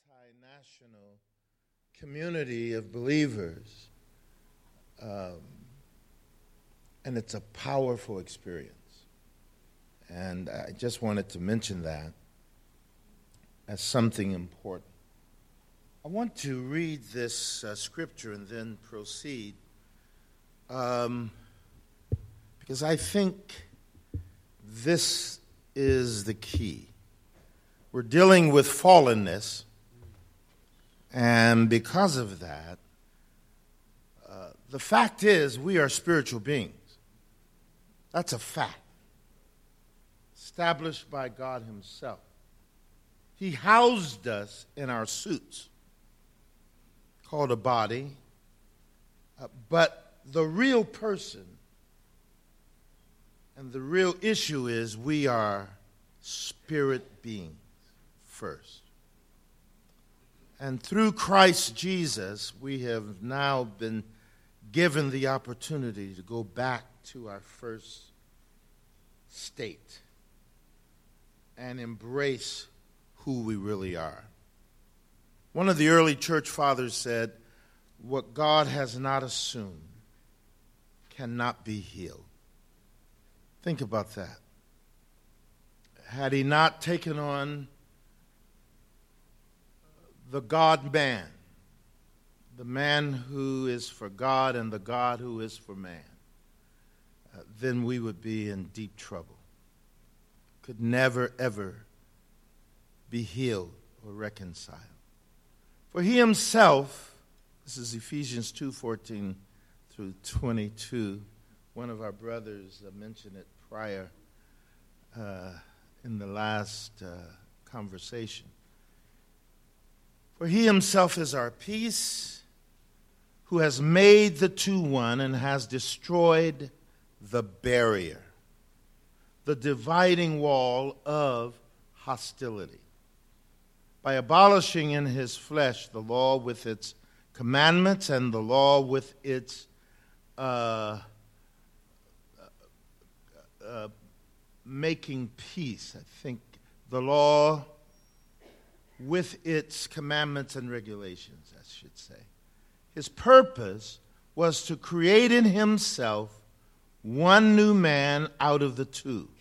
multinational community of believers, and it's a powerful experience. And I just wanted to mention that as something important. I want to read this scripture and then proceed, because I think this is the key. We're dealing with fallenness, and because of that, the fact is we are spiritual beings. That's a fact, established by God Himself. He housed us in our suits, called a body, but the real person and the real issue is we are spirit beings first. And through Christ Jesus, we have now been given the opportunity to go back to our first state and embrace who we really are. One of the early church fathers said, "What God has not assumed cannot be healed." Think about that. Had He not taken on the God-man, the man who is for God and the God who is for man, then we would be in deep trouble. Could never, ever be healed or reconciled. For He Himself, this is Ephesians 2:14 through 22. One of our brothers mentioned it prior in the last conversation. For He Himself is our peace, who has made the two one and has destroyed the barrier, the dividing wall of hostility, by abolishing in His flesh the law with its commandments and the law with its making peace. I think the law with its commandments and regulations, I should say. His purpose was to create in Himself one new man out of the two.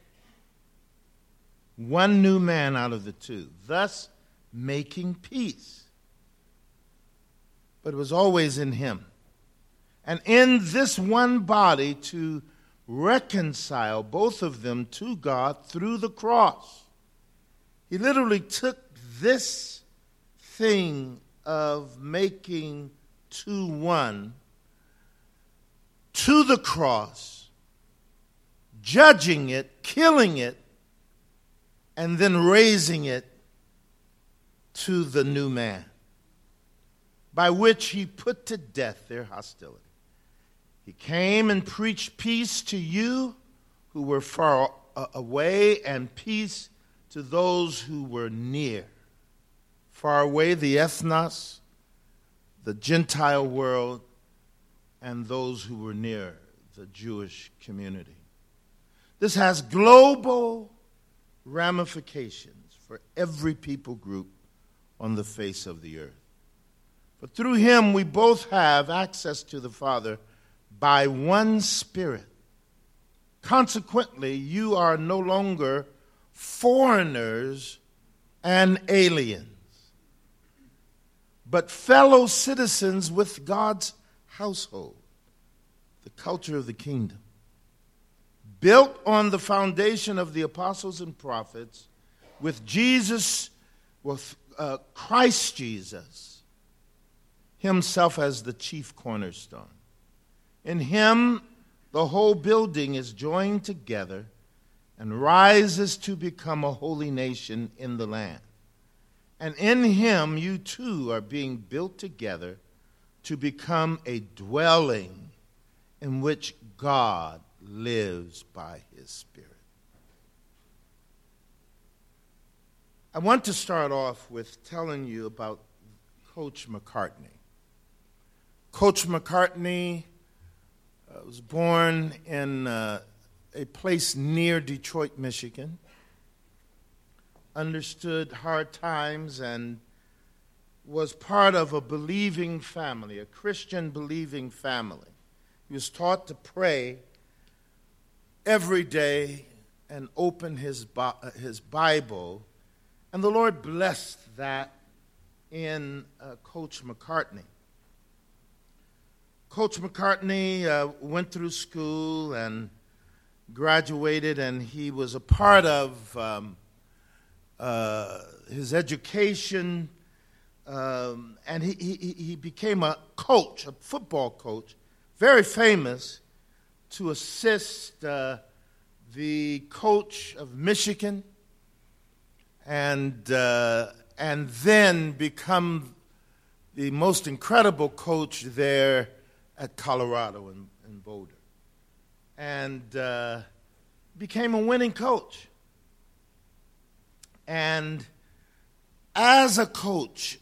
One new man out of the two, thus making peace. But it was always in Him. And in this one body to reconcile both of them to God through the cross. He literally took this thing of making two one to the cross, judging it, killing it, and then raising it to the new man, by which He put to death their hostility. He came and preached peace to you who were far away and peace to those who were near. Far away, the ethnos, the Gentile world, and those who were near, the Jewish community. This has global ramifications for every people group on the face of the earth. For through Him we both have access to the Father by one Spirit. Consequently, you are no longer foreigners and aliens, but fellow citizens with God's household, the culture of the kingdom, built on the foundation of the apostles and prophets, with Christ Jesus Himself as the chief cornerstone. In Him, the whole building is joined together and rises to become a holy nation in the land. And in Him, you too are being built together to become a dwelling in which God lives by His Spirit. I want to start off with telling you about Coach McCartney. Coach McCartney was born in a place near Detroit, Michigan. Understood hard times and was part of a believing family, a Christian believing family. He was taught to pray every day and open his Bible, and the Lord blessed that in Coach McCartney. Coach McCartney went through school and graduated, and he was a part of his education, and he became a coach, a football coach, very famous, to assist the coach of Michigan, and then become the most incredible coach there at Colorado in Boulder, and became a winning coach. And as a coach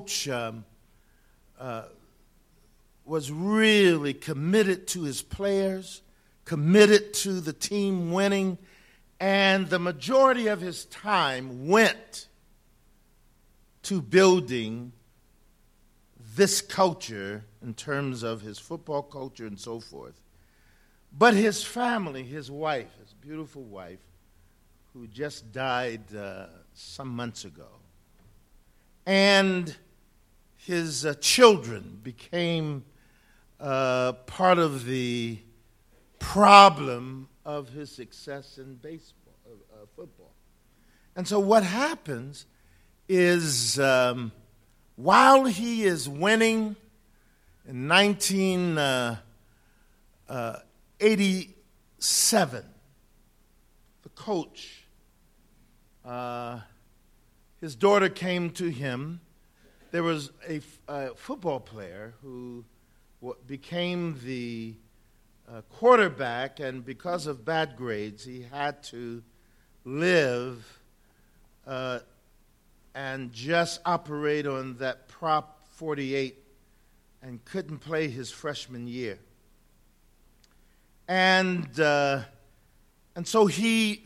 was really committed to his players, committed to the team winning, and the majority of his time went to building this culture in terms of his football culture and so forth. But his family, his wife, his beautiful wife, who just died some months ago, and his children became part of the problem of his success in baseball, football. And so what happens is while he is winning in 1987, the coach, his daughter came to him. There was a football player who became the quarterback, and because of bad grades, he had to live and just operate on that Prop 48 and couldn't play his freshman year. And so he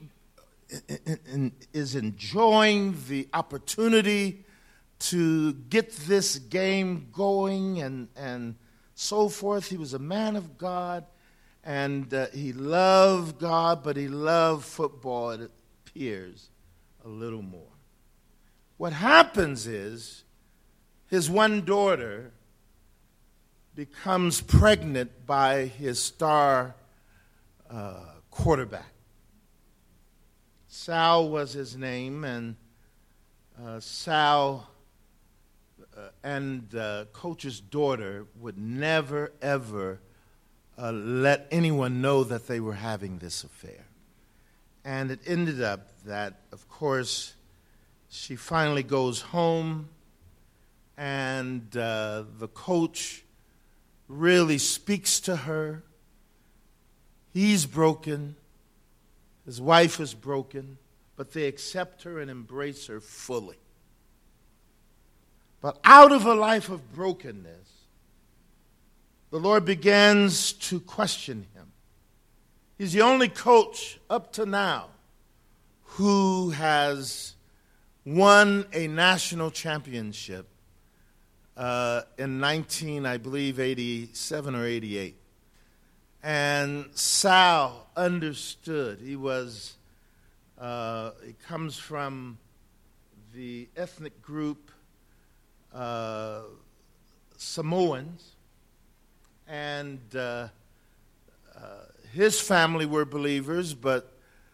is enjoying the opportunity to get this game going and so forth. He was a man of God, and he loved God, but he loved football, it appears, a little more. What happens is his one daughter becomes pregnant by his star quarterback. Sal was his name, and Sal and the coach's daughter would never, ever let anyone know that they were having this affair. And it ended up that, of course, she finally goes home, and the coach really speaks to her. He's broken. His wife is broken, but they accept her and embrace her fully. But out of a life of brokenness, the Lord begins to question him. He's the only coach up to now who has won a national championship in 87 or 88. And Sal understood. He comes from the ethnic group Samoans, and his family were believers, but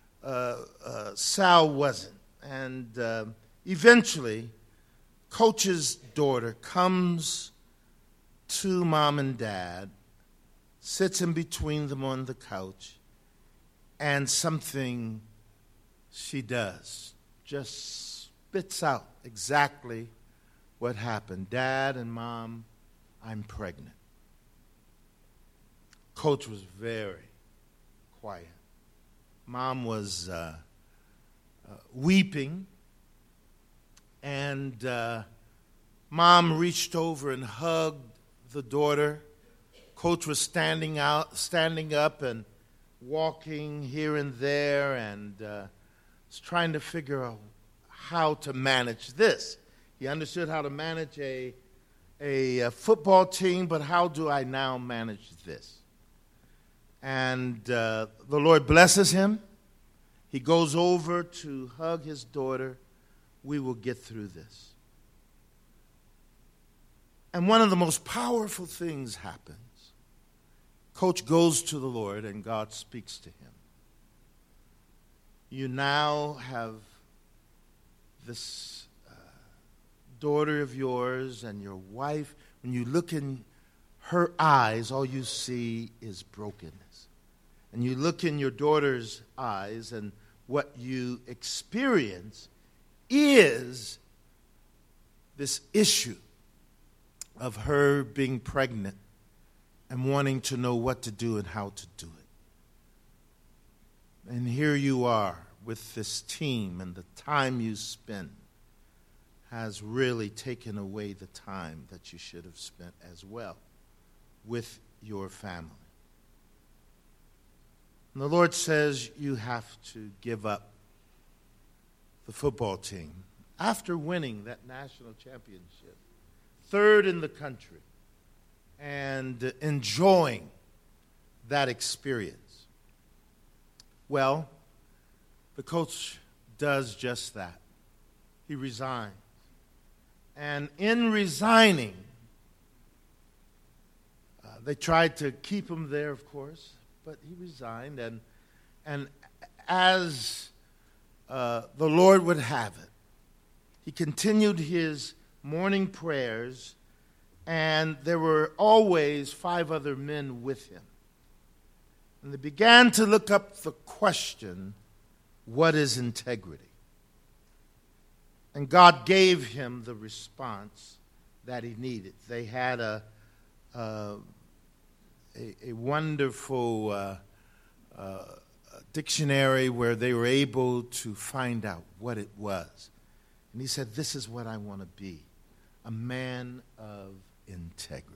Sal wasn't. And eventually, Coach's daughter comes to mom and dad, sits in between them on the couch, and something she does just spits out exactly what happened. Dad and Mom, I'm pregnant. Coach was very quiet. Mom was weeping, and Mom reached over and hugged the daughter. Coach was standing up and walking here and there, and was trying to figure out how to manage this. He understood how to manage a football team, but how do I now manage this? And the Lord blesses him. He goes over to hug his daughter. We will get through this. And one of the most powerful things happens. Coach goes to the Lord and God speaks to him. You now have this daughter of yours and your wife. When you look in her eyes, all you see is brokenness. And you look in your daughter's eyes, and what you experience is this issue of her being pregnant and wanting to know what to do and how to do it. And here you are with this team, and the time you spend has really taken away the time that you should have spent as well with your family. And the Lord says you have to give up the football team after winning that national championship, third in the country, and enjoying that experience. Well, the coach does just that. He resigns. And in resigning, they tried to keep him there, of course, but he resigned. And as the Lord would have it, he continued his morning prayers, and there were always 5 other men with him. And they began to look up the question, what is integrity? And God gave him the response that he needed. They had a wonderful dictionary where they were able to find out what it was. And he said, this is what I want to be, a man of integrity.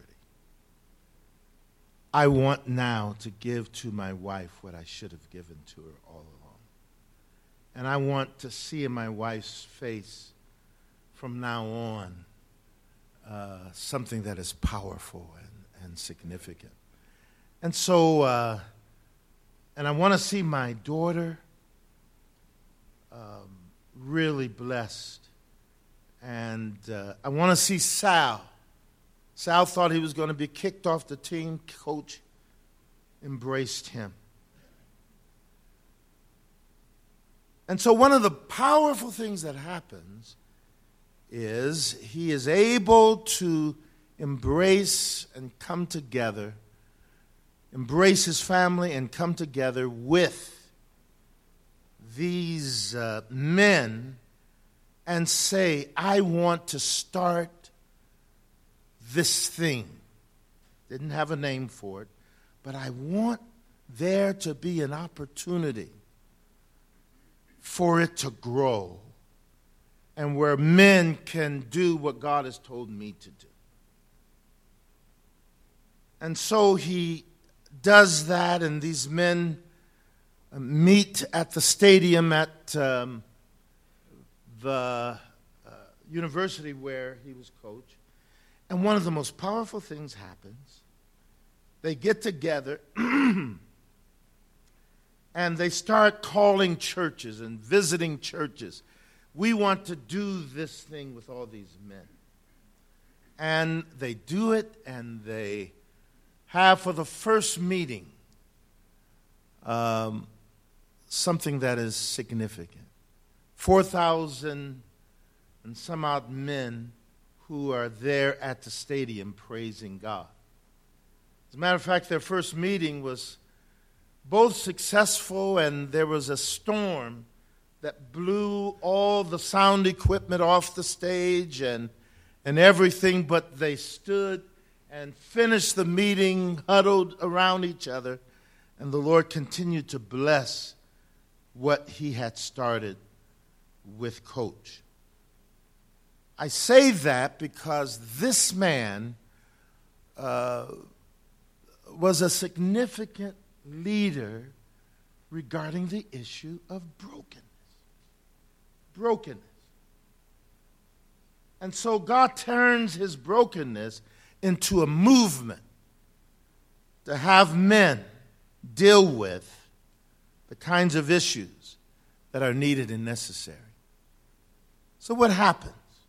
I want now to give to my wife what I should have given to her all along. And I want to see in my wife's face from now on something that is powerful and significant. And so, and I want to see my daughter really blessed. And I want to see Sal. Sal thought he was going to be kicked off the team. Coach embraced him. And so one of the powerful things that happens is he is able to embrace and come together, embrace his family and come together with these men and say, I want to start this thing. Didn't have a name for it, but I want there to be an opportunity for it to grow and where men can do what God has told me to do. And so he does that, and these men meet at the stadium at the university where he was coach. And one of the most powerful things happens. They get together and they start calling churches and visiting churches. We want to do this thing with all these men. And they do it, and they have for the first meeting something that is significant. 4,000 and some odd men who are there at the stadium praising God. As a matter of fact, their first meeting was both successful, and there was a storm that blew all the sound equipment off the stage and everything, but they stood and finished the meeting, huddled around each other, and the Lord continued to bless what he had started with Coach. I say that because this man was a significant leader regarding the issue of brokenness. Brokenness. And so God turns his brokenness into a movement to have men deal with the kinds of issues that are needed and necessary. So what happens?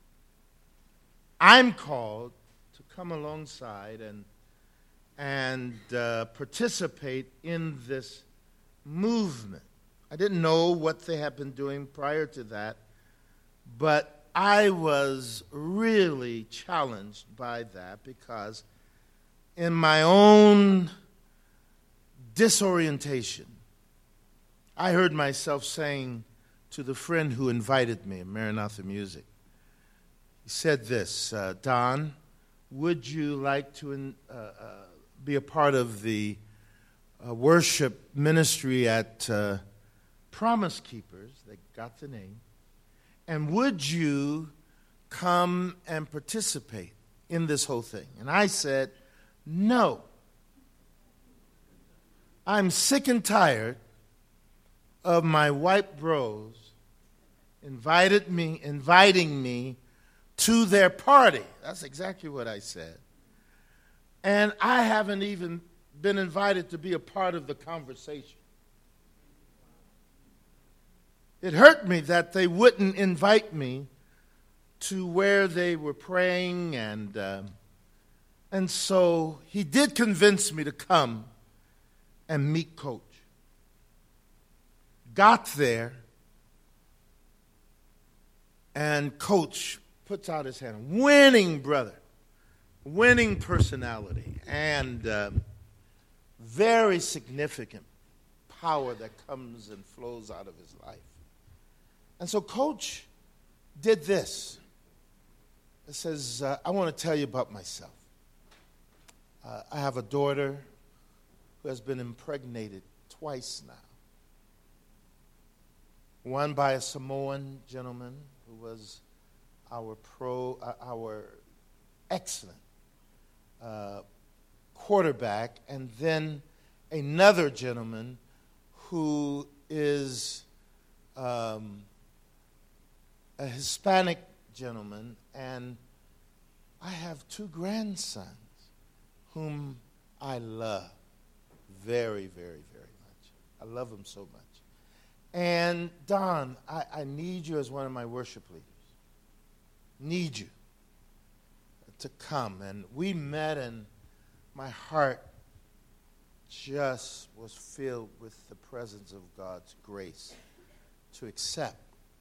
I'm called to come alongside and participate in this movement. I didn't know what they had been doing prior to that, but I was really challenged by that because in my own disorientation, I heard myself saying to the friend who invited me, Maranatha Music, he said this, Don, would you like to be a part of the worship ministry at Promise Keepers? They got the name. And would you come and participate in this whole thing? And I said, no. I'm sick and tired of my white bros inviting me to their party. That's exactly what I said. And I haven't even been invited to be a part of the conversation. It hurt me that they wouldn't invite me to where they were praying, and so he did convince me to come and meet Coach. Got there, and Coach puts out his hand. Winning brother, winning personality, and very significant power that comes and flows out of his life. And so Coach did this. It says, I want to tell you about myself. I have a daughter who has been impregnated twice now. One by a Samoan gentleman who was our excellent quarterback, and then another gentleman who is a Hispanic gentleman, and I have two grandsons whom I love very, very, very much. I love them so much. And Don, I need you as one of my worship leaders. Need you to come. And we met, and my heart just was filled with the presence of God's grace to accept.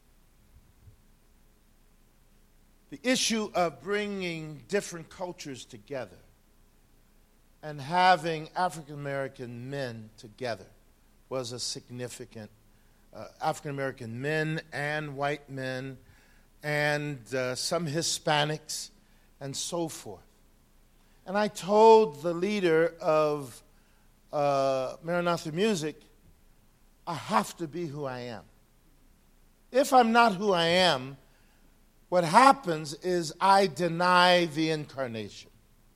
The issue of bringing different cultures together and having African American men together was a significant, African American men and white men and some Hispanics and so forth. And I told the leader of Maranatha Music, I have to be who I am. If I'm not who I am, what happens is I deny the incarnation.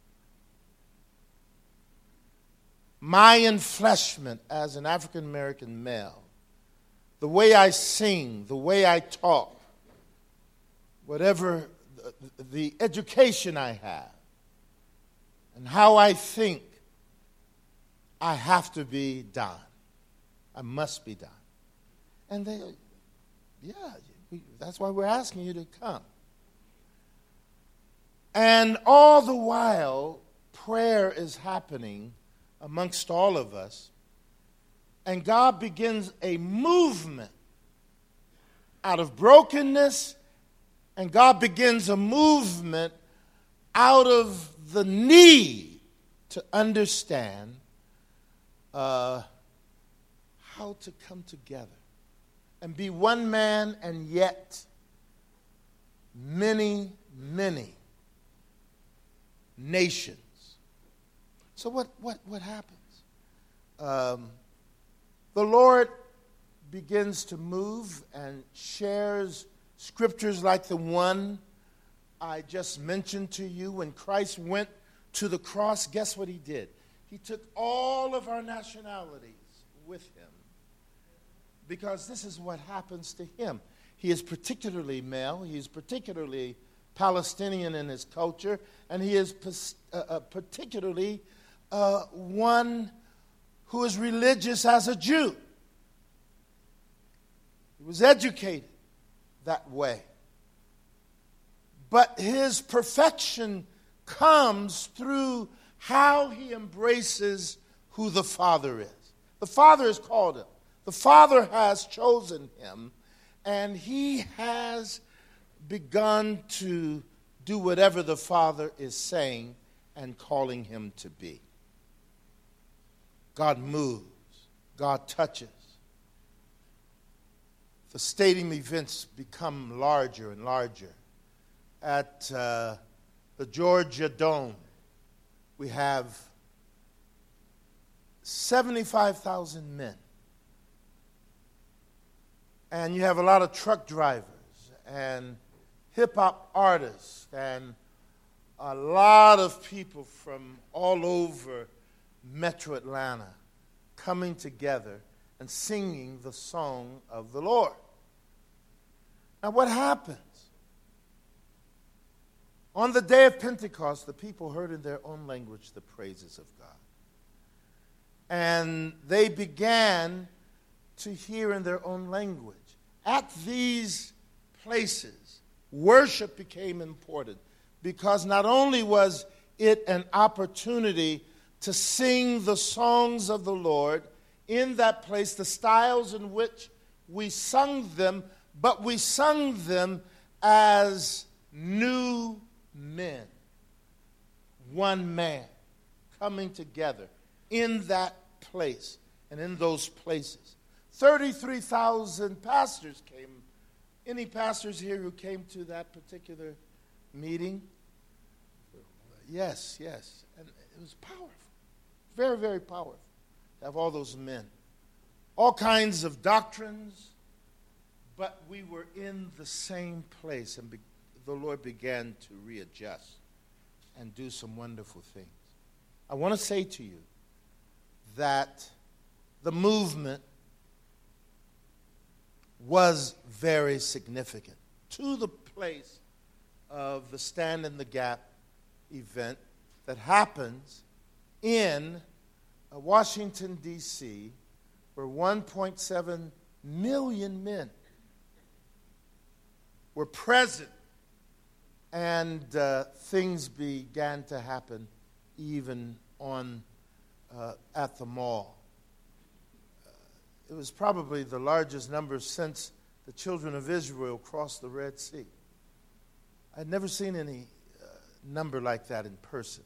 My enfleshment as an African American male, the way I sing, the way I talk, whatever the education I have, and how I think, I have to be Don. I must be Don. And they, that's why we're asking you to come. And all the while, prayer is happening amongst all of us, and God begins a movement out of brokenness, and God begins a movement out of the need to understand how to come together and be one man, and yet many, many nations. So what happens? The Lord begins to move and shares scriptures like the one I just mentioned to you. When Christ went to the cross, guess what he did? He took all of our nationalities with him, because this is what happens to him. He is particularly male. He is particularly Palestinian in his culture, and he is particularly one who is religious as a Jew. He was educated that way. But his perfection comes through how he embraces who the Father is. The Father has called him. The Father has chosen him, and he has begun to do whatever the Father is saying and calling him to be. God moves. God touches. The stadium events become larger and larger. At the Georgia Dome, we have 75,000 men. And you have a lot of truck drivers and hip-hop artists and a lot of people from all over Metro Atlanta coming together and singing the song of the Lord. Now, what happens? On the day of Pentecost, the people heard in their own language the praises of God. And they began to hear in their own language. At these places, worship became important because not only was it an opportunity to sing the songs of the Lord in that place, the styles in which we sung them, but we sung them as new men, one man coming together in that place and in those places. 33,000 pastors came. Any pastors here who came to that particular meeting? Yes. And it was powerful. Very, very powerful to have all those men. All kinds of doctrines, but we were in the same place, and the Lord began to readjust and do some wonderful things. I want to say to you that the movement was very significant to the place of the Stand in the Gap event that happens in Washington, D.C., where 1.7 million men were present, and things began to happen even at the mall. It was probably the largest number since the children of Israel crossed the Red Sea. I'd never seen any number like that in person.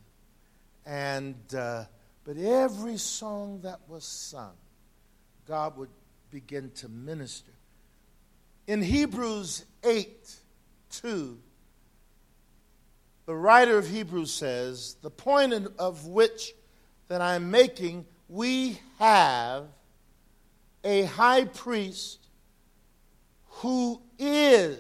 But every song that was sung, God would begin to minister. In Hebrews 8:2, the writer of Hebrews says, the point of which that I'm making, we have a high priest who is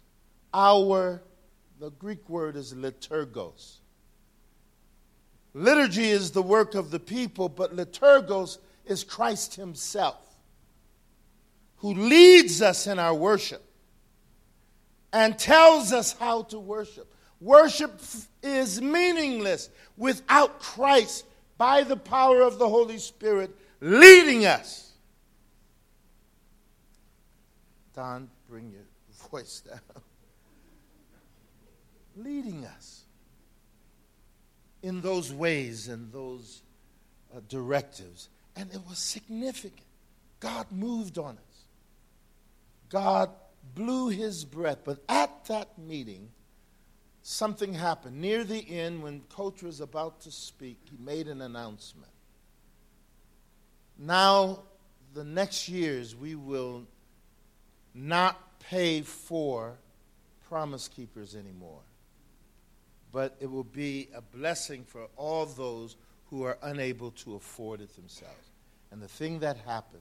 the Greek word is liturgos. Liturgy is the work of the people, but liturgos is Christ himself, who leads us in our worship and tells us how to worship. Worship is meaningless without Christ, by the power of the Holy Spirit, leading us. Don, bring your voice down. Leading us in those ways and those directives. And it was significant. God moved on us. God blew his breath. But at that meeting, something happened. Near the end, when Coach was about to speak, he made an announcement. Now, the next years, we will not pay for Promise Keepers anymore, but it will be a blessing for all those who are unable to afford it themselves. And the thing that happened,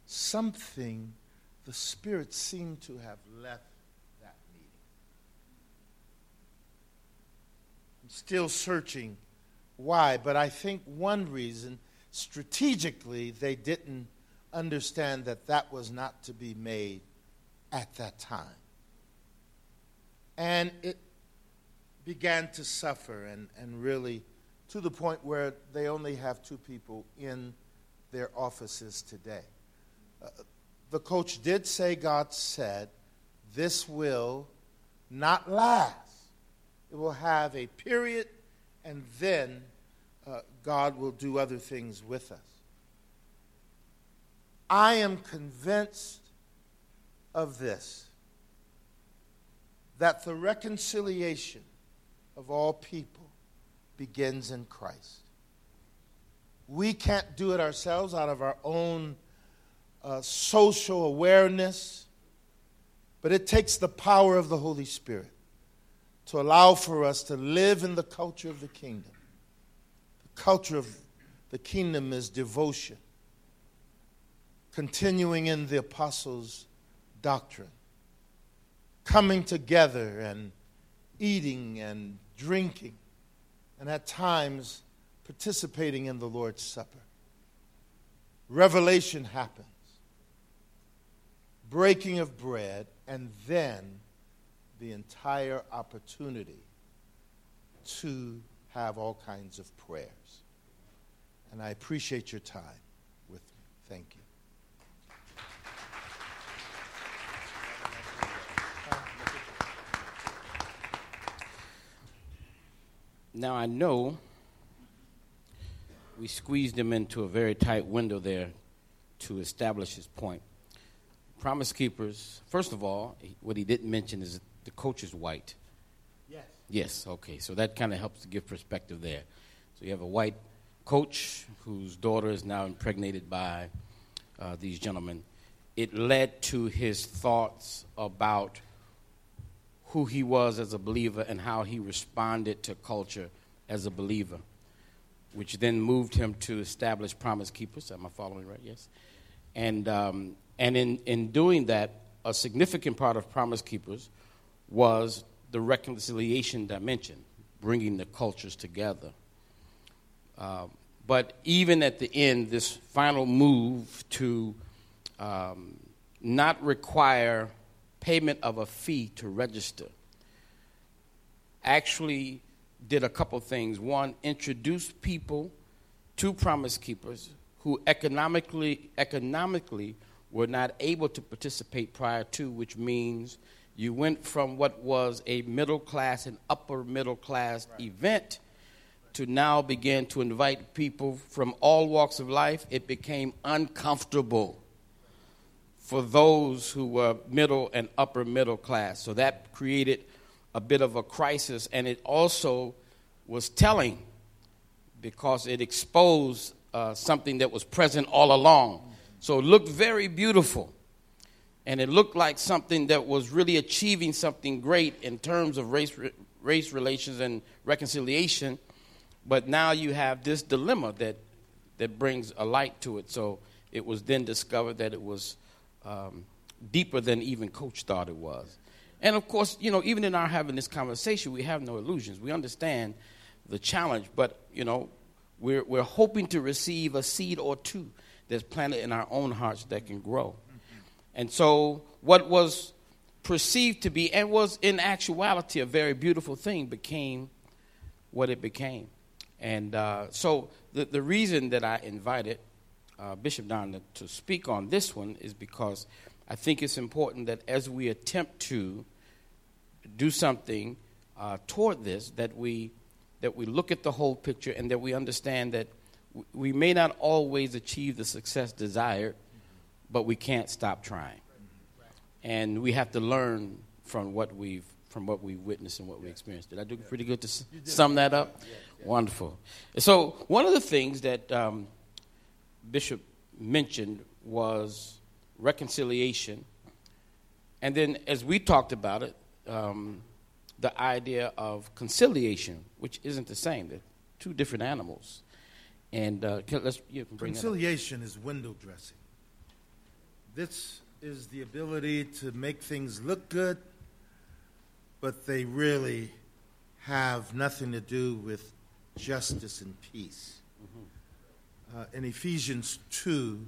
the Spirit seemed to have left that meeting. I'm still searching why, but I think one reason, strategically, they didn't understand that was not to be made at that time. And it began to suffer and really to the point where they only have 2 people in their offices today. The coach did say, God said, this will not last. It will have a period, and then God will do other things with us. I am convinced of this, that the reconciliation of all people begins in Christ. We can't do it ourselves out of our own social awareness, but it takes the power of the Holy Spirit to allow for us to live in the culture of the kingdom. The culture of the kingdom is devotion, continuing in the apostles' doctrine, coming together and eating and drinking, and at times participating in the Lord's Supper. Revelation happens, breaking of bread, and then the entire opportunity to have all kinds of prayers. And I appreciate your time with me. Thank you. Now, I know we squeezed him into a very tight window there to establish his point. Promise Keepers, first of all, what he didn't mention is the coach is white. Yes. Yes, okay, so that kind of helps to give perspective there. So you have a white coach whose daughter is now impregnated by these gentlemen. It led to his thoughts about who he was as a believer and how he responded to culture as a believer, which then moved him to establish Promise Keepers. Am I following right? Yes. And in doing that, a significant part of Promise Keepers was the reconciliation dimension, bringing the cultures together. But even at the end, this final move to not require payment of a fee to register actually did a couple things. One, introduced people to Promise Keepers who economically were not able to participate prior to, which means you went from what was a middle class and upper middle class event to now begin to invite people from all walks of life. It became uncomfortable for those who were middle and upper middle class. So that created a bit of a crisis, and it also was telling because it exposed something that was present all along. So it looked very beautiful, and it looked like something that was really achieving something great in terms of race relations and reconciliation, but now you have this dilemma that brings a light to it. So it was then discovered that it was deeper than even Coach thought it was. And, of course, even in our having this conversation, we have no illusions. We understand the challenge, but, we're hoping to receive a seed or two that's planted in our own hearts that can grow. And so what was perceived to be and was in actuality a very beautiful thing became what it became. And so the reason that I invited Bishop Don to speak on this one is because I think it's important that as we attempt to do something toward this, that we look at the whole picture and that we understand that we may not always achieve the success desired, but we can't stop trying. And we have to learn from what we've witnessed and what we experienced. Did I do pretty good to sum that up? Yeah. Wonderful. So one of the things that Bishop mentioned was reconciliation. And then as we talked about it, the idea of conciliation, which isn't the same. They're two different animals. And you can bring conciliation is window dressing. This is the ability to make things look good, but they really have nothing to do with justice and peace. Mm-hmm. In Ephesians 2,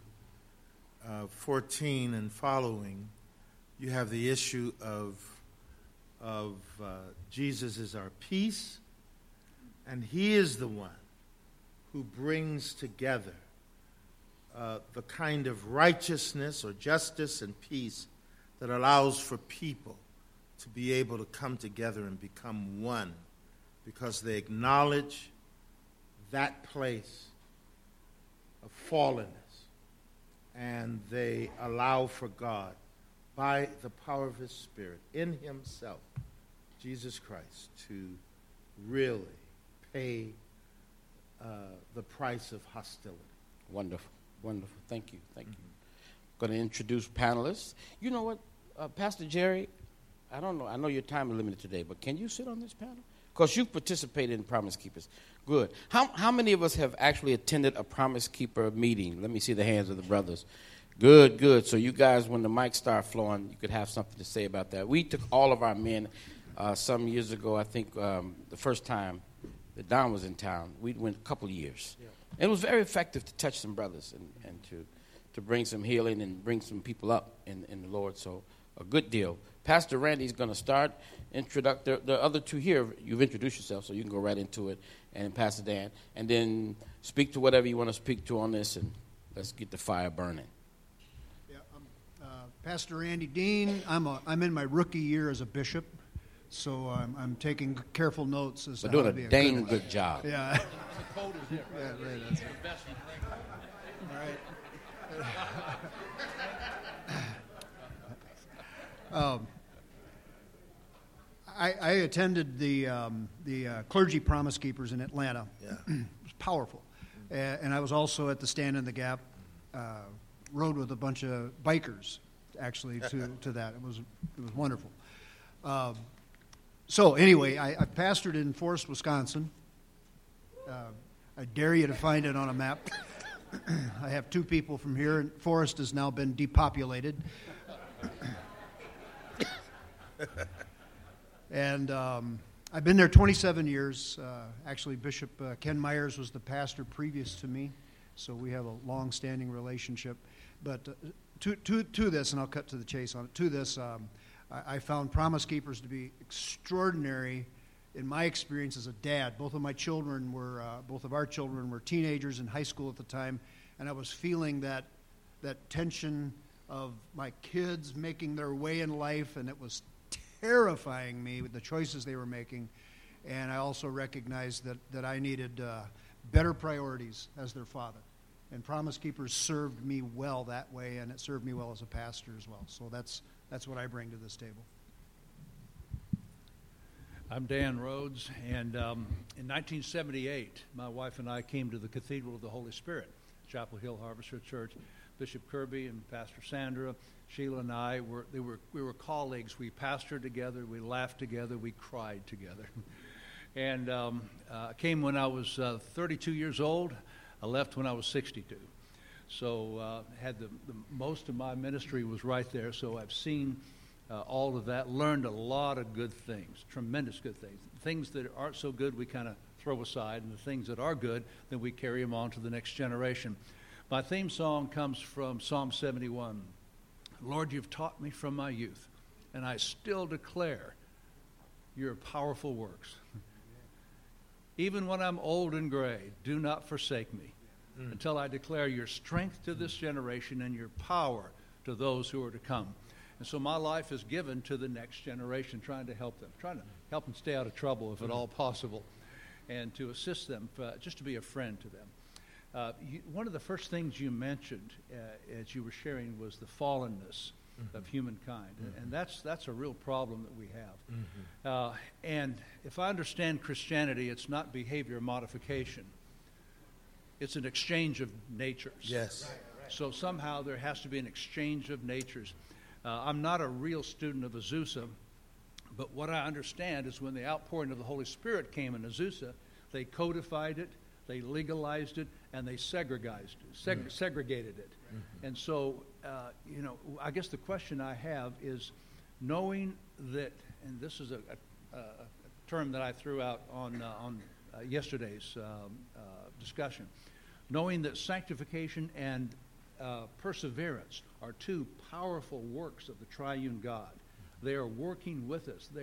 14 and following, you have the issue of of Jesus is our peace, and he is the one who brings together the kind of righteousness or justice and peace that allows for people to be able to come together and become one because they acknowledge that place of fallenness, and they allow for God, by the power of his Spirit, in himself, Jesus Christ, to really pay the price of hostility. Wonderful, wonderful. Thank you, thank you. Going to introduce panelists. You know what, Pastor Jerry, I don't know. I know your time is limited today, but can you sit on this panel? Because you participated in Promise Keepers. Good. How many of us have actually attended a Promise Keeper meeting? Let me see the hands of the brothers. Good, good. So you guys, when the mics start flowing, you could have something to say about that. We took all of our men some years ago, I think the first time that Don was in town. We went a couple of years. Yeah. And it was very effective to touch some brothers and to bring some healing and bring some people up in the Lord. So a good deal. Pastor Randy's going to start. The other two here, you've introduced yourself, so you can go right into it. And Pastor Dan. And then speak to whatever you want to speak to on this, and let's get the fire burning. Yeah, Pastor Randy Dean. I'm in my rookie year as a bishop, so I'm taking careful notes. We're doing a dang good job. Yeah. The code is there, right? Yeah, right. That's the best. All right. I attended the Clergy Promise Keepers in Atlanta. Yeah. It was powerful. And I was also at the Stand in the Gap, rode with a bunch of bikers, actually, to that. It was wonderful. So anyway, I pastored in Forest, Wisconsin. I dare you to find it on a map. I have two people from here. Forest has now been depopulated. And I've been there 27 years. Actually, Bishop Ken Myers was the pastor previous to me, so we have a long-standing relationship. But to this, and I'll cut to the chase on it, to this, I found Promise Keepers to be extraordinary in my experience as a dad. Both of our children were teenagers in high school at the time, and I was feeling that tension of my kids making their way in life, and it was terrifying me with the choices they were making. And I also recognized that I needed better priorities as their father. And Promise Keepers served me well that way, and it served me well as a pastor as well. So that's what I bring to this table. I'm Dan Rhodes, and in 1978, my wife and I came to the Cathedral of the Holy Spirit, Chapel Hill Harvester Church. Bishop Kirby and Pastor Sandra, Sheila and I, we were colleagues. We pastored together, we laughed together, we cried together. And I came when I was 32 years old. I left when I was 62. So had the most of my ministry was right there. So I've seen all of that, learned a lot of good things, tremendous good things. Things that aren't so good we kind of throw aside, and the things that are good, then we carry them on to the next generation. My theme song comes from Psalm 71. Lord, you've taught me from my youth, and I still declare your powerful works. Even when I'm old and gray, do not forsake me until I declare your strength to this generation and your power to those who are to come. And so my life is given to the next generation, trying to help them stay out of trouble if at all possible, and to assist them, just to be a friend to them. One of the first things you mentioned as you were sharing was the fallenness of humankind, and that's a real problem that we have. And if I understand Christianity, it's not behavior modification. It's an exchange of natures. Yes. So somehow there has to be an exchange of natures. I'm not a real student of Azusa, but what I understand is when the outpouring of the Holy Spirit came in Azusa, they codified it, they legalized it, and they segregated it. And so, I guess the question I have is, knowing that, and this is a term that I threw out on yesterday's discussion, knowing that sanctification and perseverance are two powerful works of the triune God. They are working with us.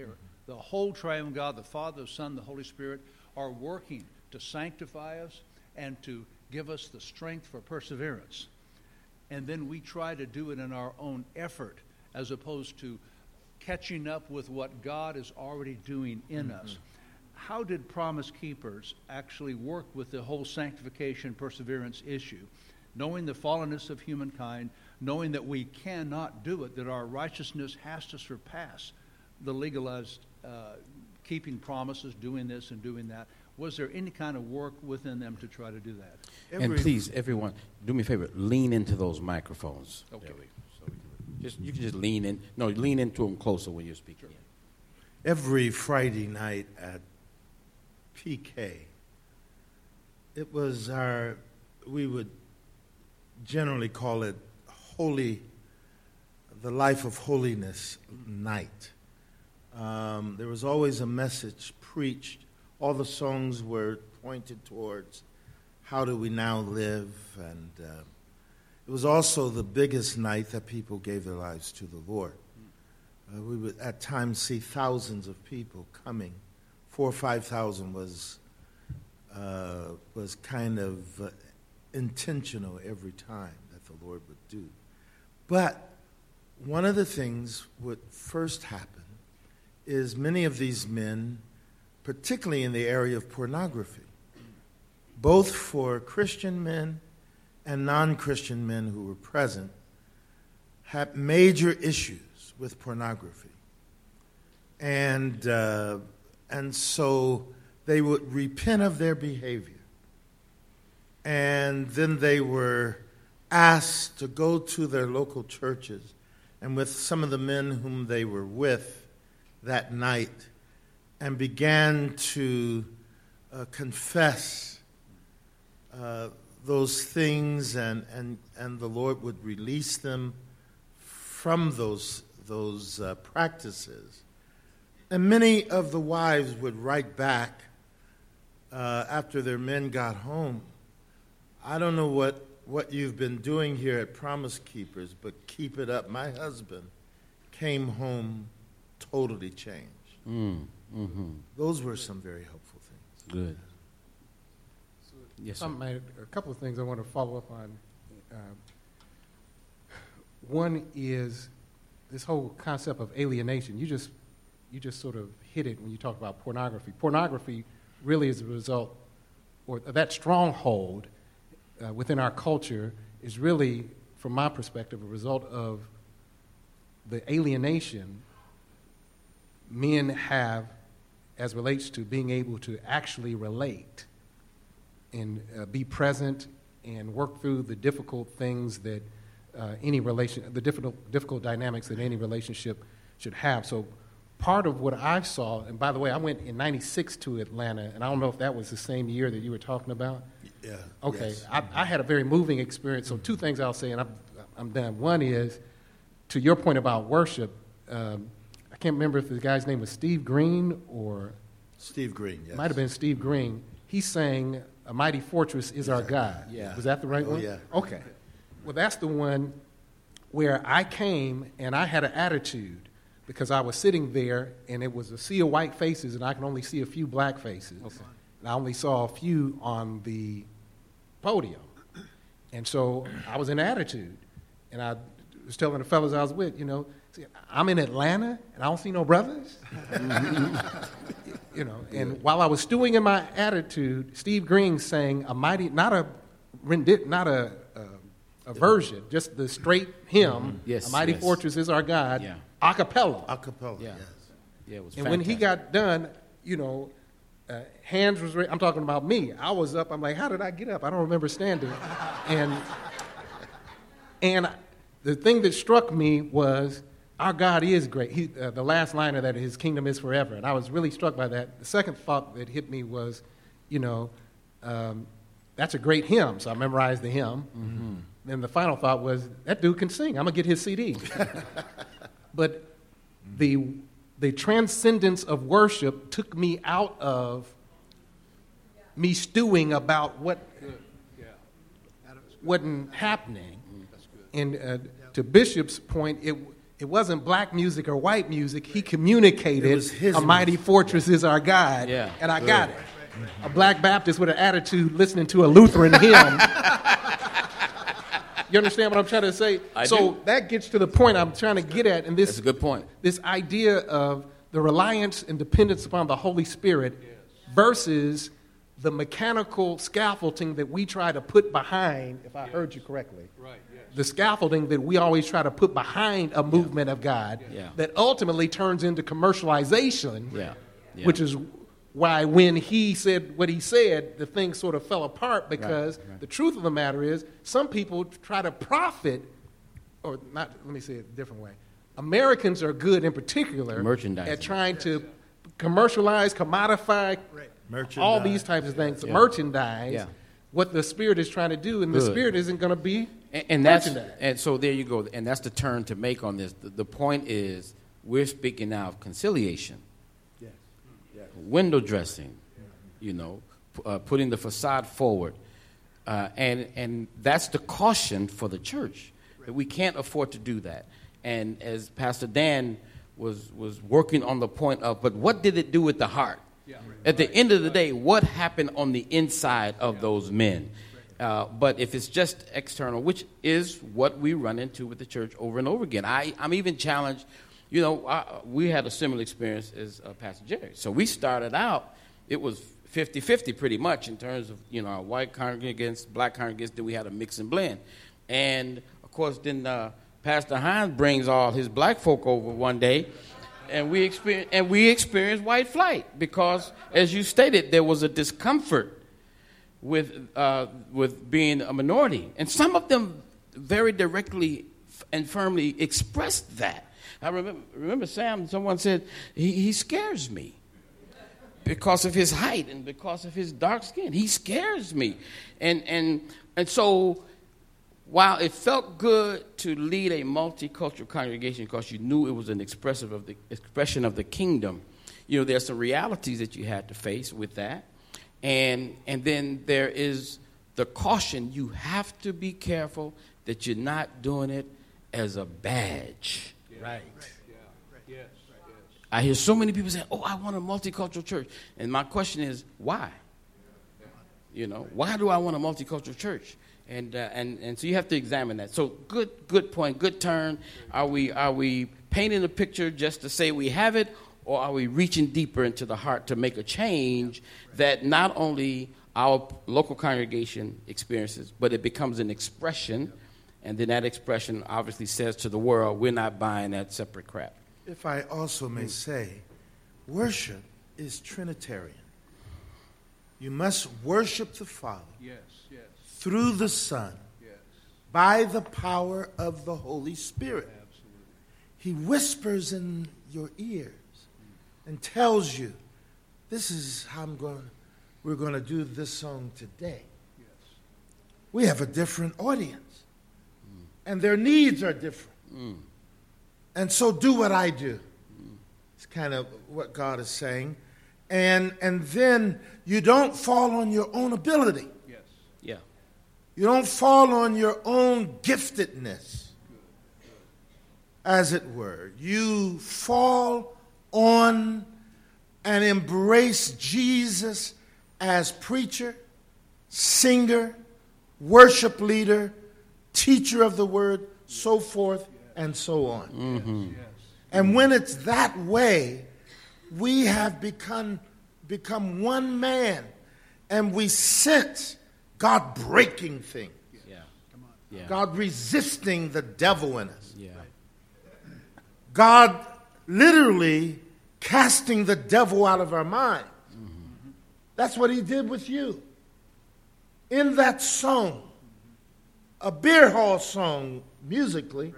the whole triune God, the Father, the Son, the Holy Spirit, are working to sanctify us and to give us the strength for perseverance. And then we try to do it in our own effort as opposed to catching up with what God is already doing in us. How did Promise Keepers actually work with the whole sanctification perseverance issue? Knowing the fallenness of humankind, knowing that we cannot do it, that our righteousness has to surpass the legalized keeping promises, doing this and doing that. Was there any kind of work within them to try to do that? And please, everyone, do me a favor, lean into those microphones. Okay. There we go. So we can you can just lean in. No, lean into them closer when you're speaking. Sure. Every Friday night at PK, it was we would generally call it the Life of Holiness night. There was always a message preached. All the songs were pointed towards how do we now live, and it was also the biggest night that people gave their lives to the Lord. We would at times see thousands of people coming. 4,000 or 5,000 was kind of intentional every time that the Lord would do. But one of the things would first happen is many of these men, particularly in the area of pornography, both for Christian men and non-Christian men who were present, had major issues with pornography. And so they would repent of their behavior. And then they were asked to go to their local churches and with some of the men whom they were with that night and began to confess those things, and the Lord would release them from those practices. And many of the wives would write back after their men got home, I don't know what you've been doing here at Promise Keepers, but keep it up. My husband came home totally changed. Those were some very helpful things. Good. Yes, sir. A couple of things I want to follow up on. One is this whole concept of alienation. You just sort of hit it when you talk about pornography. Pornography really is a result, or that stronghold within our culture is really, from my perspective, a result of the alienation men have as relates to being able to actually relate and be present and work through the difficult things that the difficult dynamics that any relationship should have. So part of what I saw, and by the way, I went in '96 to Atlanta, and I don't know if that was the same year that you were talking about. Yeah. Okay. Yes. I had a very moving experience. So two things I'll say, and I'm done. One is, to your point about worship, I can't remember if the guy's name was Steve Green or... Steve Green, yes. Might have been Steve Green. He sang, "A Mighty Fortress is Our God." Yeah. Was that the right one? Yeah. Okay. Well, that's the one where I came and I had an attitude because I was sitting there and it was a sea of white faces and I can only see a few black faces. Okay. And I only saw a few on the podium. And so I was in attitude. And I was telling the fellas I was with, see, I'm in Atlanta and I don't see no brothers. And while I was stewing in my attitude, Steve Green sang a mighty, not a version, just the straight hymn, Yes, "A Mighty yes. Fortress is Our God," Yeah. a cappella. A cappella, Yeah. yes. Yeah, it was And when he got done, hands was I'm talking about me. I was up. I'm like, how did I get up? I don't remember standing. and the thing that struck me was, our God is great. The last line of that, "His kingdom is forever." And I was really struck by that. The second thought that hit me was, that's a great hymn. So I memorized the hymn. Mm-hmm. Then the final thought was, that dude can sing. I'm going to get his CD. But the transcendence of worship took me out of me stewing about what wasn't happening. And to Bishop's point, it wasn't black music or white music. He communicated, It was his a mighty music. fortress is our God, Yeah. and I got it. A black Baptist with an attitude listening to a Lutheran hymn. You understand what I'm trying to say? I So do. that gets to the point I'm trying to get at, and That's a good point. this idea of the reliance and dependence upon the Holy Spirit versus the mechanical scaffolding that we try to put behind, if I heard you correctly. Right, yes. The scaffolding that we always try to put behind a movement of God Yeah. that ultimately turns into commercialization, Yeah. Yeah. which is why when he said what he said, the thing sort of fell apart because Right. the truth of the matter is some people try to profit, or not, let me say it a different way. Americans are good in particular Merchandising. at trying to commercialize, commodify, all these types of things, Yeah. merchandise, Yeah. what the Spirit is trying to do, and the Good. Spirit isn't going to be And that's merchandise. and so there you go. And that's the turn to make on this. The point is we're speaking now of conciliation, window dressing, putting the facade forward, and that's the caution for the church that we can't afford to do that. And as Pastor Dan was working on the point of, but what did it do with the heart? At the end of the day, what happened on the inside of those men? But if it's just external, which is what we run into with the church over and over again, I'm even challenged. We had a similar experience as Pastor Jerry. So we started out, it was 50-50 pretty much in terms of, our white congregants, black congregants, then we had a mix and blend. And, of course, then Pastor Hines brings all his black folk over one day, and we experienced white flight because, as you stated, there was a discomfort with being a minority. And some of them very directly and firmly expressed that. I remember Sam, someone said, he scares me because of his height and because of his dark skin. He scares me. And so while it felt good to lead a multicultural congregation because you knew it was an expression of the kingdom, there's some realities that you had to face with that. And then there is the caution. You have to be careful that you're not doing it as a badge. Right. Yes. I hear so many people say, I want a multicultural church. And my question is, why? Why do I want a multicultural church? And so you have to examine that. So good point, good turn. Are we painting a picture just to say we have it, or are we reaching deeper into the heart to make a change that not only our local congregation experiences, but it becomes an expression, and then that expression obviously says to the world, we're not buying that separate crap. If I also may say, worship is Trinitarian. You must worship the Father Yes. through the Son Yes. by the power of the Holy Spirit. Absolutely. He whispers in your ears and tells you, this is how we're going to do this song today. Yes. We have a different audience, and their needs are different. And so do what I do. It's kind of what God is saying. And then you don't fall on your own ability. Yes. Yeah. You don't fall on your own giftedness, as it were. You fall on and embrace Jesus as preacher, singer, worship leader, teacher of the word, so forth and so on. Yes. And when it's that way, we have become one man, and we sense God breaking things, Yeah. God resisting the devil in us, Yeah. God literally casting the devil out of our minds. That's what he did with you. In that song, a beer hall song musically,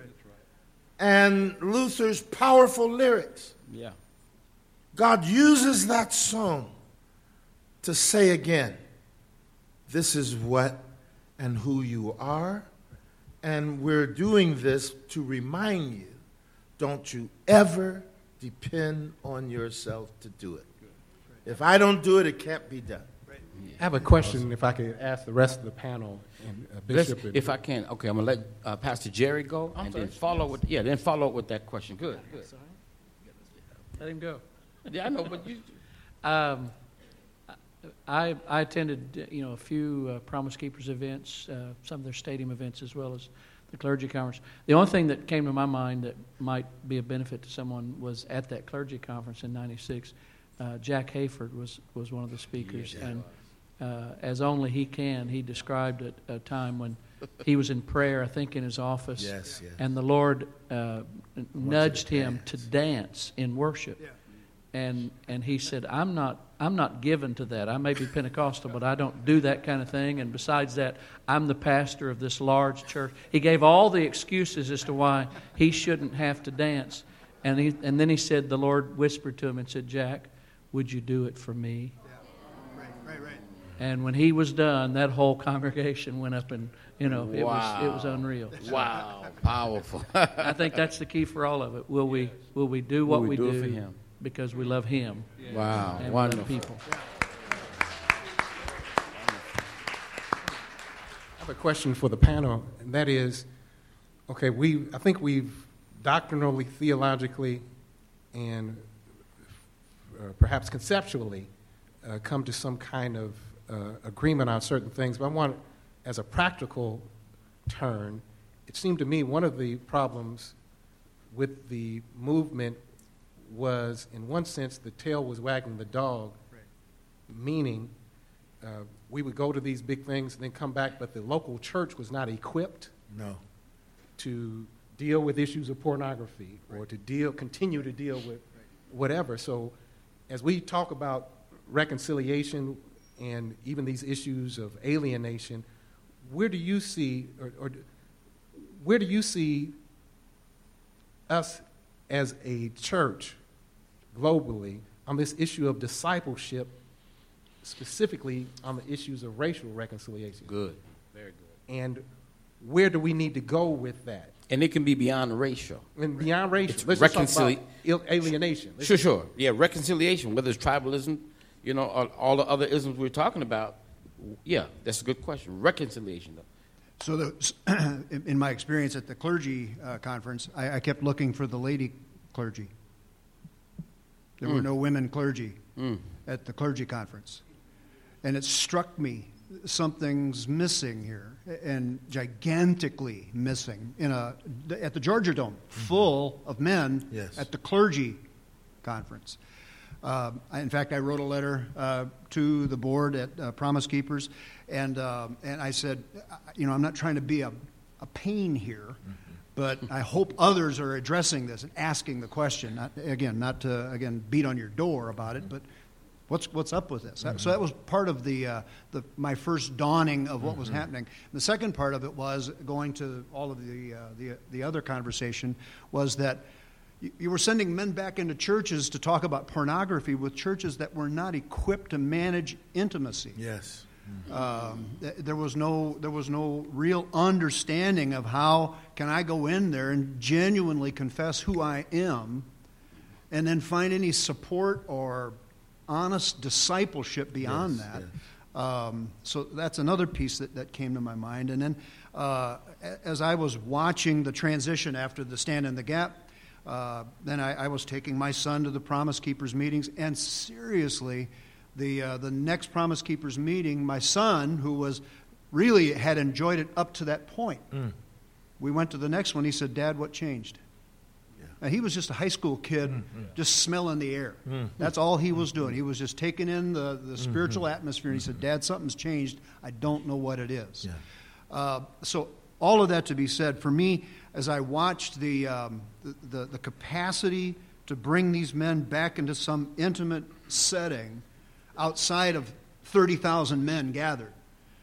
and Luther's powerful lyrics, Yeah. God uses that song to say again, this is what and who you are, and we're doing this to remind you, don't you ever depend on yourself to do it. If I don't do it, it can't be done. I have a question, if I could ask the rest of the panel and Bishop. If I can, okay, I'm gonna let Pastor Jerry go, and then follow up with that question. Good. Let him go. Yeah, I know, but you. I attended, a few Promise Keepers events, some of their stadium events, as well as the clergy conference. The only thing that came to my mind that might be a benefit to someone was at that clergy conference in '96. Jack Hayford was one of the speakers, and as only he can, he described a time when he was in prayer, I think in his office, and the Lord nudged him to dance in worship. Yeah. And he said, I'm not given to that. I may be Pentecostal, but I don't do that kind of thing. And besides that, I'm the pastor of this large church. He gave all the excuses as to why he shouldn't have to dance. And then he said, the Lord whispered to him and said, Jack, would you do it for me? Yeah. Right. And when he was done, that whole congregation went up and, it Wow. was unreal. Wow, powerful. I think that's the key for all of it. Will we do what we do for him? Because we love him. Wow, and wonderful. We love people. I have a question for the panel, and that is, okay, I think we've doctrinally, theologically, and perhaps conceptually come to some kind of agreement on certain things, but I want, as a practical turn, it seemed to me one of the problems with the movement was, in one sense, the tail was wagging the dog, right. Meaning we would go to these big things and then come back, but the local church was not equipped to deal with issues of pornography or to continue to deal with whatever. So as we talk about reconciliation and even these issues of alienation, where do you see where do you see us as a church globally on this issue of discipleship, specifically on the issues of racial reconciliation? Good, very good. And where do we need to go with that? And it can be beyond racial. And beyond racial. It's Let's just talk about alienation. Sure. Yeah, reconciliation, whether it's tribalism, or all the other isms we're talking about. Yeah, that's a good question. Reconciliation, though. So in my experience at the clergy conference, I kept looking for the lady clergy. There were no women clergy at the clergy conference. And it struck me, something's missing here, and gigantically missing. At the Georgia Dome, full of men at the clergy conference. In fact, I wrote a letter to the board at Promise Keepers, and I said, I'm not trying to be a pain here, but I hope others are addressing this and asking the question. Not to beat on your door about it, but what's up with this? So that was part of my first dawning of what was happening. The second part of it was going to all of the other conversation was that you were sending men back into churches to talk about pornography with churches that were not equipped to manage intimacy. Yes. There was no real understanding of how can I go in there and genuinely confess who I am, and then find any support or honest discipleship beyond that. Yes. So that's another piece that came to my mind. And then as I was watching the transition after the Stand in the Gap, then I was taking my son to the Promise Keepers meetings, and seriously, the next Promise Keepers meeting, my son, who really had enjoyed it up to that point, we went to the next one. He said, "Dad, what changed?" Yeah. Now, he was just a high school kid, just smelling the air. That's all he was doing. He was just taking in the spiritual atmosphere, and he said, "Dad, something's changed. I don't know what it is." Yeah. So all of that to be said, for me, as I watched the capacity to bring these men back into some intimate setting outside of 30,000 men gathered,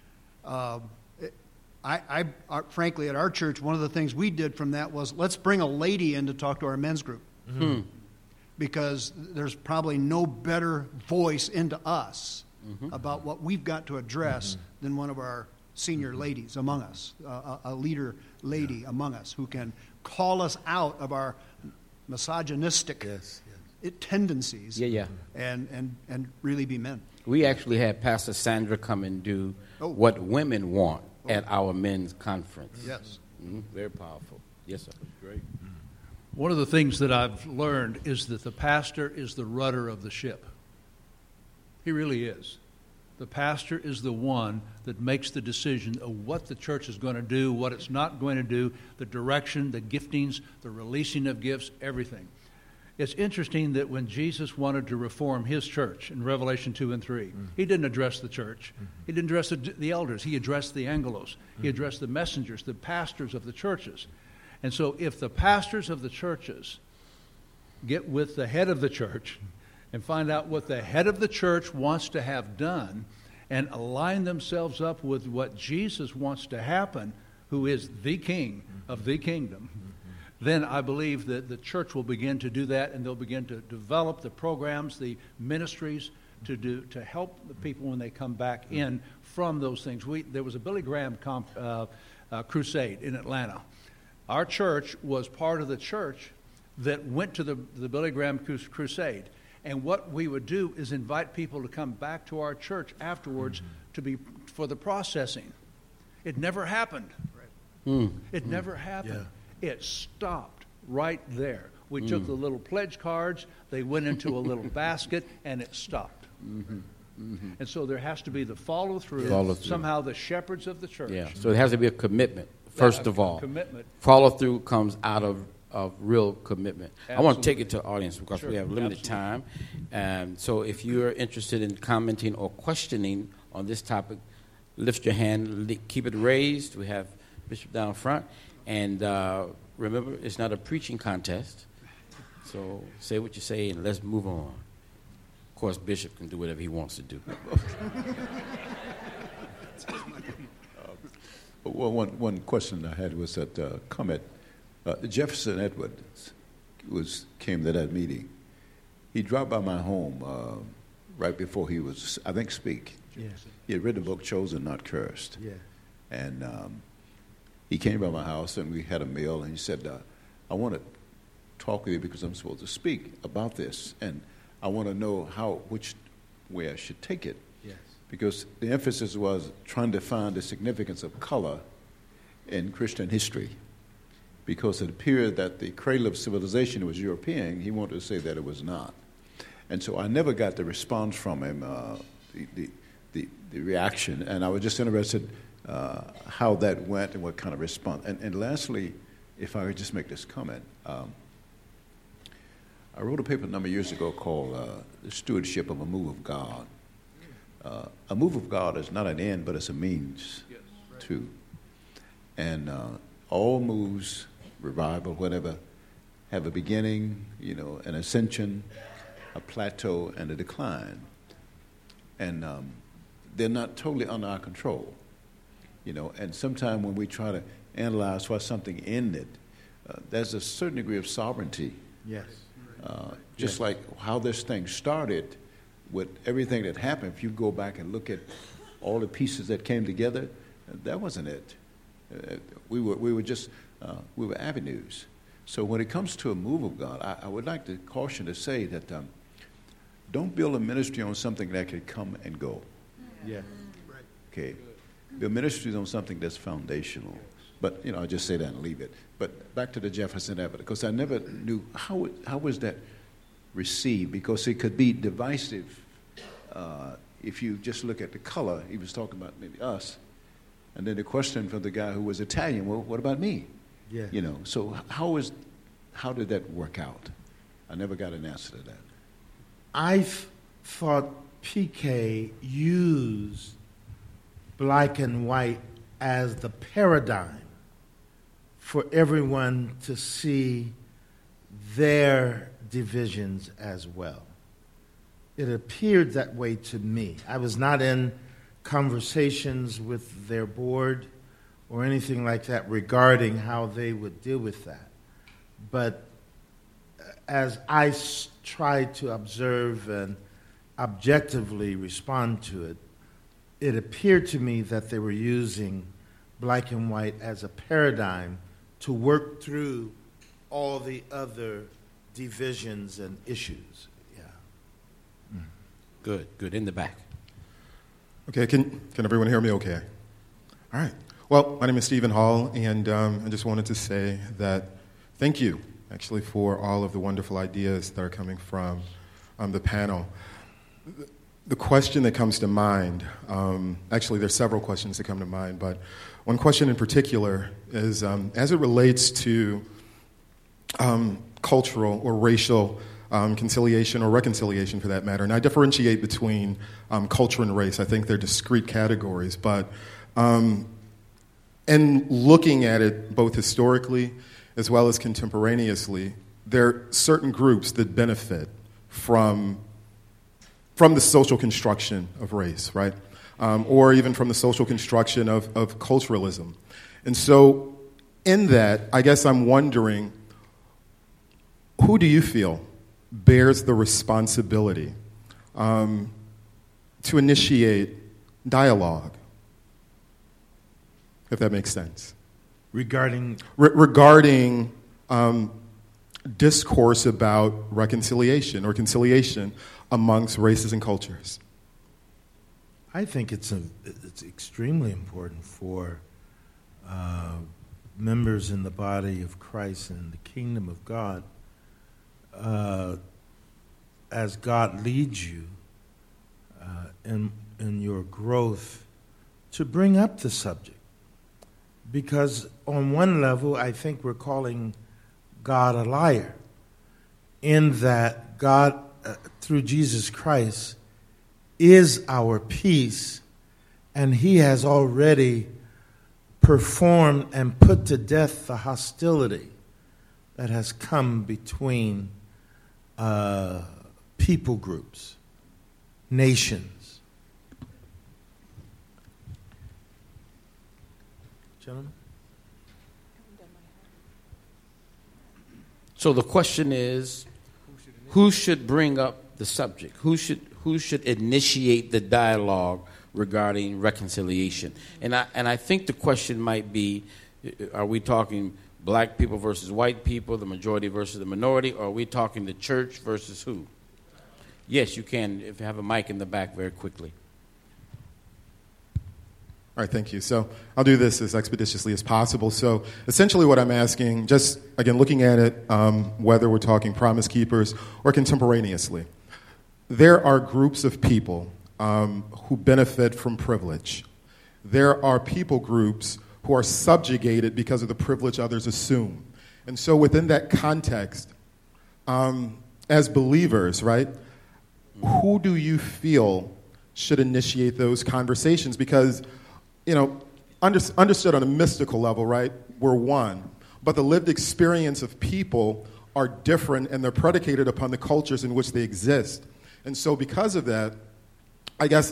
frankly, at our church, one of the things we did from that was, let's bring a lady in to talk to our men's group. Because there's probably no better voice into us about what we've got to address than one of our senior ladies among us, a leader lady among us who can call us out of our misogynistic tendencies. Yeah. And really be men. We actually had Pastor Sandra come and do what women want at our men's conference. Yes. Very powerful. Yes, sir. Great. One of the things that I've learned is that the pastor is the rudder of the ship. He really is. The pastor is the one that makes the decision of what the church is going to do, what it's not going to do, the direction, the giftings, the releasing of gifts, everything. It's interesting that when Jesus wanted to reform his church in Revelation 2 and 3, he didn't address the church. He didn't address the elders. He addressed the angelos. He addressed the messengers, the pastors of the churches. And so if the pastors of the churches get with the head of the church and find out what the head of the church wants to have done and align themselves up with what Jesus wants to happen, who is the king of the kingdom, then I believe that the church will begin to do that, and they'll begin to develop the programs, the ministries to help the people when they come back in from those things. There was a Billy Graham crusade in Atlanta. Our church was part of the church that went to the Billy Graham crusade. And what we would do is invite people to come back to our church afterwards for the processing. It never happened. It never happened. Yeah. It stopped right there. We took the little pledge cards, they went into a little basket, and it stopped. And so there has to be the follow-through. Somehow the shepherds of the church. Yeah, so it has to be a commitment, first of all. Commitment. Follow-through comes out of real commitment. Absolutely. I want to take it to the audience because we have limited Absolutely. time. So if you're interested in commenting or questioning on this topic, lift your hand, keep it raised. We have Bishop down front. And remember, it's not a preaching contest. So say what you say and let's move on. Of course, Bishop can do whatever he wants to do. Well, one question I had was that comment. Jefferson Edwards came to that meeting. He dropped by my home right before he was, I think, speak. Yeah. He had written a book, Chosen Not Cursed. Yeah. And he came by my house and we had a meal, and he said, I want to talk with you because I'm supposed to speak about this, and I want to know which way I should take it. Yes. Because the emphasis was trying to find the significance of color in Christian history. Because it appeared that the cradle of civilization was European, he wanted to say that it was not. And so I never got the response from him, the reaction, and I was just interested how that went and what kind of response. And lastly, if I could just make this comment, I wrote a paper a number of years ago called The Stewardship of a Move of God. A move of God is not an end, but it's a means to. And all moves, revival, whatever, have a beginning, an ascension, a plateau, and a decline. And they're not totally under our control, And sometimes when we try to analyze why something ended, there's a certain degree of sovereignty. Yes. Just like how this thing started with everything that happened. If you go back and look at all the pieces that came together, that wasn't it. We were avenues. So when it comes to a move of God, I would like to caution to say that don't build a ministry on something that can come and go. Yeah. Okay. Build ministries on something that's foundational. But I just say that and leave it. But back to the Jefferson evidence, because I never knew how was that received, because it could be divisive if you just look at the color. He was talking about maybe us. And then the question from the guy who was Italian, well, what about me? Yeah. So how did that work out? I never got an answer to that. I thought PK used black and white as the paradigm for everyone to see their divisions as well. It appeared that way to me. I was not in conversations with their board or anything like that regarding how they would deal with that. But as I tried to observe and objectively respond to it, it appeared to me that they were using black and white as a paradigm to work through all the other divisions and issues. Yeah. Good. In the back. Okay, can everyone hear me okay? All right. Well, my name is Stephen Hall, and I just wanted to say that thank you, actually, for all of the wonderful ideas that are coming from the panel. The question that comes to mind, actually there's several questions that come to mind, but one question in particular is as it relates to cultural or racial conciliation or reconciliation for that matter, and I differentiate between culture and race. I think they're discrete categories, but in looking at it both historically as well as contemporaneously, there are certain groups that benefit from the social construction of race, right? Or even from the social construction of culturalism. And so in that, I guess I'm wondering, who do you feel bears the responsibility to initiate dialogue, if that makes sense? Regarding discourse about reconciliation or conciliation amongst races and cultures. I think it's extremely important for members in the body of Christ and the kingdom of God, as God leads you in your growth, to bring up the subject. Because on one level, I think we're calling God a liar, in that God, through Jesus Christ, is our peace, and he has already performed and put to death the hostility that has come between people groups, nations. Gentlemen? So the question is, who should bring up the subject? Who should initiate the dialogue regarding reconciliation? And I think the question might be, are we talking black people versus white people, the majority versus the minority, or are we talking the church versus who? Yes, you can, if you have a mic in the back, very quickly. All right, thank you. So I'll do this as expeditiously as possible. So essentially what I'm asking, just again looking at it, whether we're talking Promise Keepers or contemporaneously, there are groups of people who benefit from privilege. There are people groups who are subjugated because of the privilege others assume. And so within that context, as believers, right, who do you feel should initiate those conversations? Because, you know, understood on a mystical level, right, we're one. But the lived experience of people are different, and they're predicated upon the cultures in which they exist. And so because of that, I guess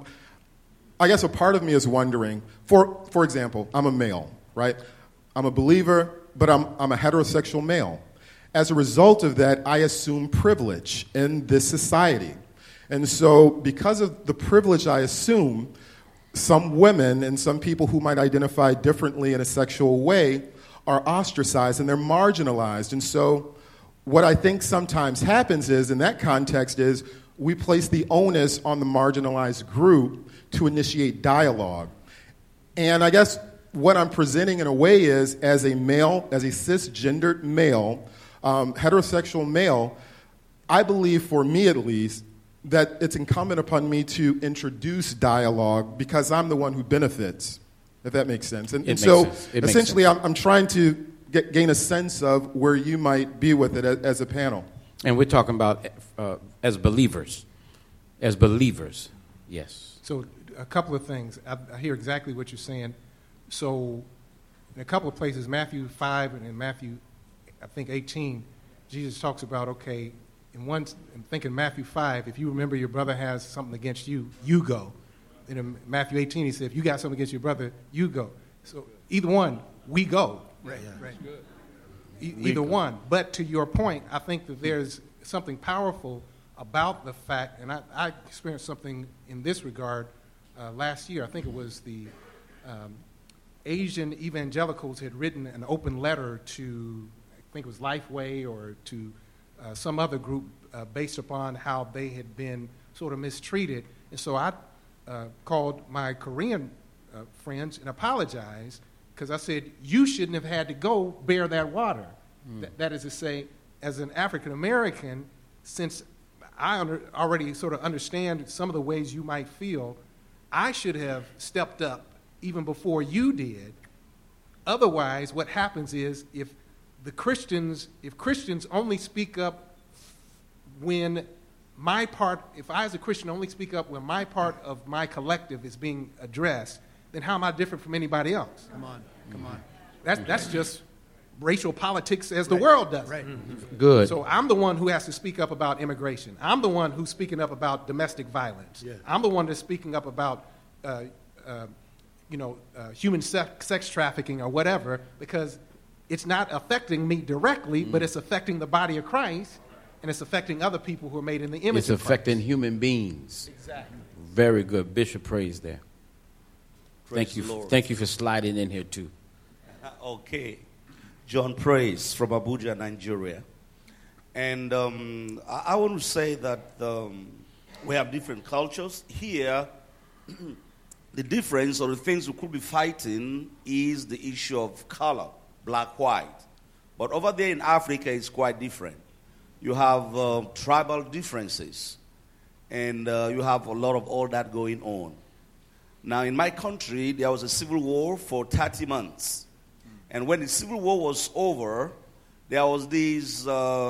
a part of me is wondering, for example, I'm a male, right? I'm a believer, but I'm a heterosexual male. As a result of that, I assume privilege in this society. And so because of the privilege I assume, some women and some people who might identify differently in a sexual way are ostracized and they're marginalized. And so what I think sometimes happens is, in that context, is we place the onus on the marginalized group to initiate dialogue. And I guess what I'm presenting in a way is, as a male, as a cisgendered male, heterosexual male, I believe, for me at least, that it's incumbent upon me to introduce dialogue because I'm the one who benefits, if that makes sense. And so essentially I'm trying to gain a sense of where you might be with it as a panel. And we're talking about as believers. As believers, yes. So a couple of things. I hear exactly what you're saying. So in a couple of places, Matthew 5 and in Matthew, I think 18, Jesus talks about, okay, I'm thinking Matthew 5, if you remember your brother has something against you, you go. And in Matthew 18, he said, if you got something against your brother, you go. So either one, we go. Right, yeah. right. Either one. But to your point, I think that there's something powerful about the fact, and I experienced something in this regard last year. I think it was the Asian evangelicals had written an open letter to, I think it was Lifeway or to some other group based upon how they had been sort of mistreated. And so I called my Korean friends and apologized because I said, you shouldn't have had to go bear that water. That is to say, as an African American, since I already sort of understand some of the ways you might feel, I should have stepped up even before you did. Otherwise, what happens is if Christians only speak up when if I as a Christian only speak up when my part of my collective is being addressed, then how am I different from anybody else? Come on. That's just racial politics as the world does. Right. Good. So I'm the one who has to speak up about immigration. I'm the one who's speaking up about domestic violence. Yeah. I'm the one that's speaking up about human sex trafficking or whatever, because it's not affecting me directly, but it's affecting the body of Christ, and it's affecting other people who are made in the image It's of affecting Christ. human beings. Exactly. Very good. Bishop, praise there. Praise the Lord. Thank you for sliding in here, too. Okay. John Praise from Abuja, Nigeria. And I want to say that we have different cultures. Here, the difference or the things we could be fighting is the issue of color, black, white. But over there in Africa, it's quite different. You have tribal differences, and you have a lot of all that going on. Now, in my country, there was a civil war for 30 months. And when the civil war was over, there was this,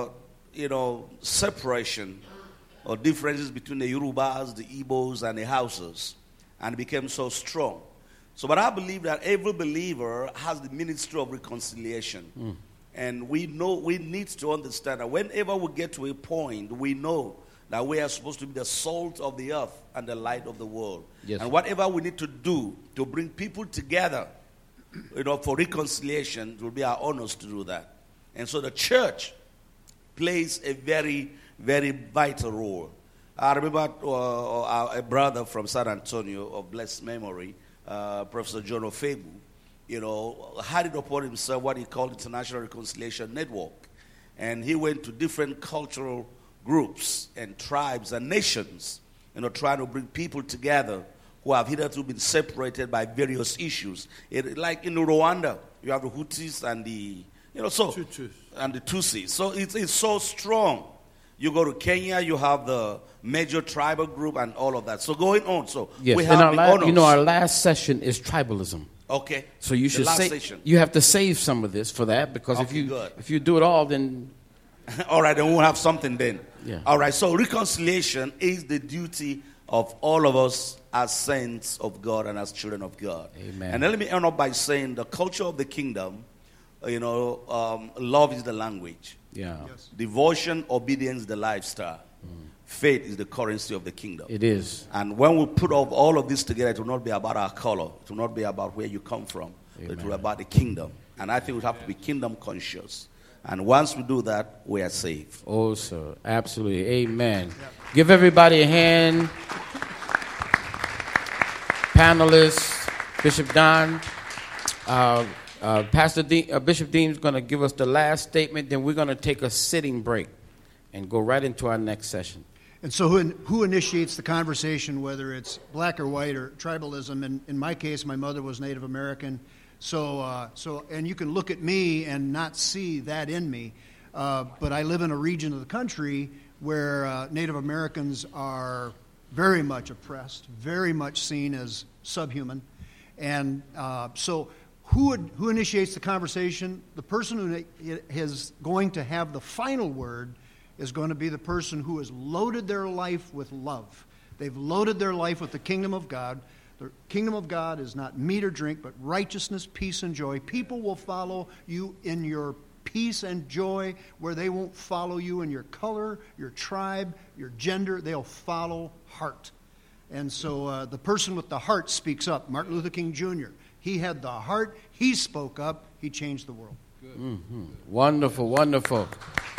separation or differences between the Yorubas, the Igbos, and the Hausas. And it became so strong. So, but I believe that every believer has the ministry of reconciliation. And we need to understand that whenever we get to a point, we know that we are supposed to be the salt of the earth and the light of the world. Yes. And whatever we need to do to bring people together, for reconciliation, it will be our honors to do that. And so the church plays a very, very vital role. I remember a brother from San Antonio of blessed memory, Professor John Ofebu, had it upon himself what he called International Reconciliation Network. And he went to different cultural groups and tribes and nations, trying to bring people together who have hitherto been separated by various issues. Like in Rwanda, you have the Hutus and the, Tutsis. And the Tutsis. So it's so strong. You go to Kenya, you have the major tribal group and all of that. So going on. So Yes. we have the honors. Our last session is tribalism. Okay. So you should you have to save some of this for that, because if you do it all, then all right, then we'll have something then. Yeah. All right, so reconciliation is the duty of all of us as saints of God and as children of God. Amen. And then let me end up by saying the culture of the kingdom, love is the language. yeah, Yes. Devotion, obedience, the lifestyle. Faith is the currency of the kingdom. it is. And when we put all of this together, it will not be about our color. It will not be about where you come from. It will be about the kingdom. And I think we have to be kingdom conscious. And once we do that, we are safe. Oh, sir. Absolutely. Amen. Give everybody a hand. Panelists, Bishop Don. Bishop Dean's going to give us the last statement. Then we're going to take a sitting break and go right into our next session. And so who initiates the conversation, whether it's black or white or tribalism? And in my case, my mother was Native American. So and you can look at me and not see that in me. But I live in a region of the country where Native Americans are very much oppressed, very much seen as subhuman. And so who initiates the conversation? The person who is going to have the final word is going to be the person who has loaded their life with love. They've loaded their life with the kingdom of God. The kingdom of God is not meat or drink, but righteousness, peace, and joy. People will follow you in your peace and joy, where they won't follow you in your color, your tribe, your gender. They'll follow heart. And so the person with the heart speaks up. Martin Luther King Jr., he had the heart. He spoke up. He changed the world. Mm-hmm. Wonderful, wonderful.